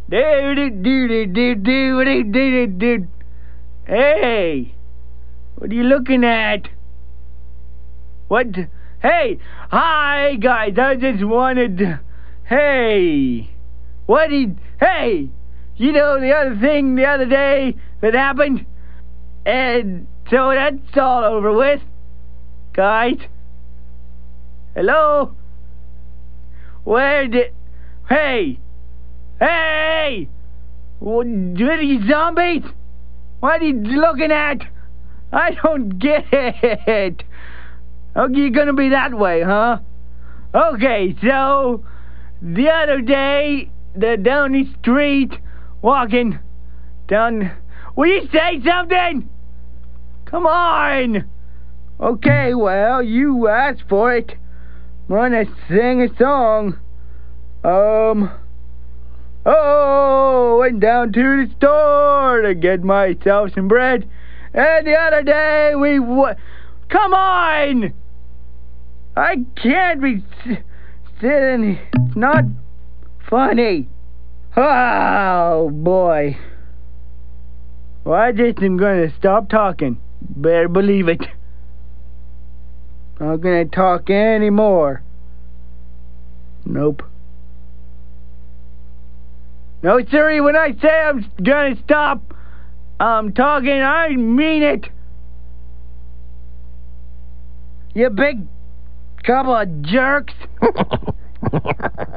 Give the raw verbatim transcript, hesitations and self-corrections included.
Hey, what are you looking at? What? Hey, hi guys, I just wanted, hey, what did, hey, you know the other thing the other day that happened? And so that's all over with, guys. Hello? Where did, hey, hey, what, are you zombies? What are you looking at? I don't get it. Okay, you're gonna be that way, huh? Okay, so the other day, the down the street, walking down. Will you say something? Come on. Okay, well, you asked for it. I'm gonna sing a song. Um. Oh, went down to the store to get myself some bread. And the other day we w- Come on! I can't be s- sitting. It's not funny. Oh, boy. Well, I just am gonna stop talking. Better believe it. Not gonna talk anymore. Nope. No, sirree, when I say I'm gonna stop um, talking, I mean it. You big couple of jerks.